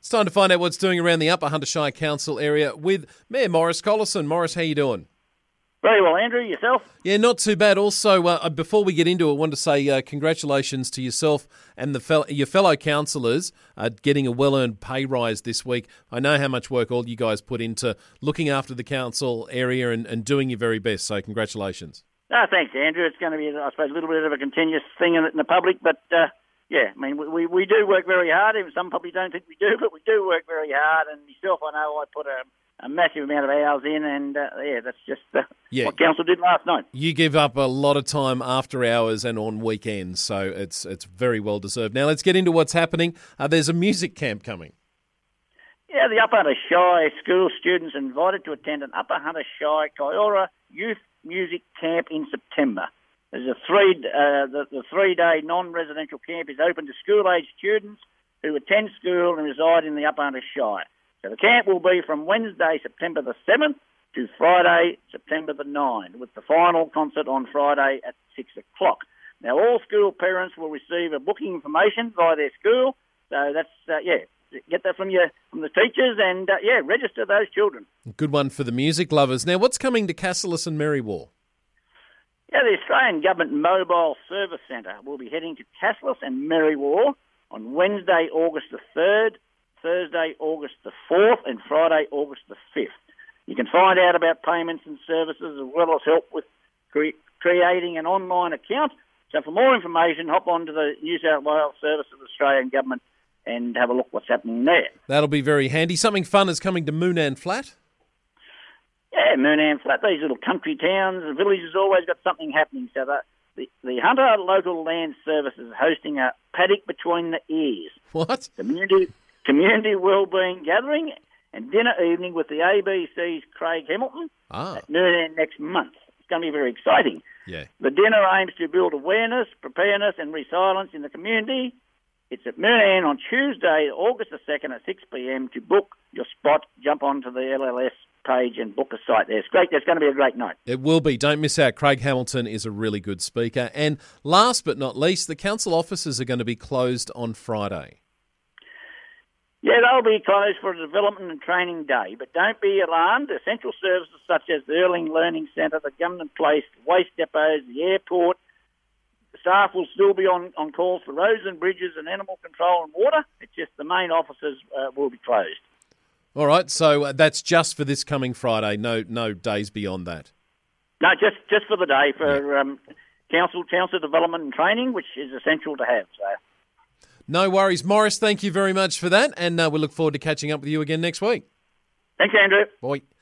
It's time to find out what's doing around the Upper Hunter Shire Council area with Mayor Morris Collison. Morris, how you doing? Very well, Andrew. Yourself? Yeah, not too bad. Also, before we get into it, I want to say congratulations to yourself and your fellow councillors getting a well-earned pay rise this week. I know how much work all you guys put into looking after the council area and doing your very best, so congratulations. Thanks, Andrew. It's going to be, I suppose, a little bit of a continuous thing in the public, but yeah, I mean, we do work very hard. Even some probably don't think we do, but we do work very hard. And myself, I know I put a massive amount of hours in, and that's just what council did last night. You give up a lot of time after hours and on weekends, so it's very well deserved. Now let's get into what's happening. There's a music camp coming. Yeah, the Upper Hunter Shire school students are invited to attend an Upper Hunter Shire Kiora Youth Music Camp in September. There's the 3-day non-residential camp is open to school-aged students who attend school and reside in the Upper Hunter Shire. So the camp will be from Wednesday, September the 7th to Friday, September the 9th, with the final concert on Friday at 6 o'clock. Now, all school parents will receive a booking information via their school. So that's, get that from the teachers and, register those children. Good one for the music lovers. Now, what's coming to Cassilis and Merriwar? Yeah, the Australian Government Mobile Service Centre will be heading to Cassilis and Merriwar on Wednesday, August the 3rd, Thursday, August the 4th, and Friday, August the 5th. You can find out about payments and services as well as help with creating an online account. So for more information, hop on to the New South Wales Service of the Australian Government and have a look what's happening there. That'll be very handy. Something fun is coming to Moonan Flat. Yeah, Moonan Flat, these little country towns, the villages always got something happening. So the Hunter Local Land Service is hosting a paddock between the ears. What? Community Wellbeing Gathering and dinner evening with the ABC's Craig Hamilton at Moonan next month. It's going to be very exciting. Yeah. The dinner aims to build awareness, preparedness and resilience in the community. It's at Moonan on Tuesday, August the 2nd at 6 p.m. To book your spot, jump onto the LLS page and book a site there. It's great. That's going to be a great night. It will be. Don't miss out. Craig Hamilton is a really good speaker. And last but not least, the council offices are going to be closed on Friday. Yeah, they'll be closed for a development and training day, but don't be alarmed. Essential services such as the Erling Learning Centre, the Government Place, waste depots, the airport, the staff will still be on calls for roads and bridges and animal control and water. It's just the main offices will be closed. All right, so that's just for this coming Friday, no days beyond that? No, just for the day for council development and training, which is essential to have. So. No worries. Morris, thank you very much for that, and we look forward to catching up with you again next week. Thanks, Andrew. Bye.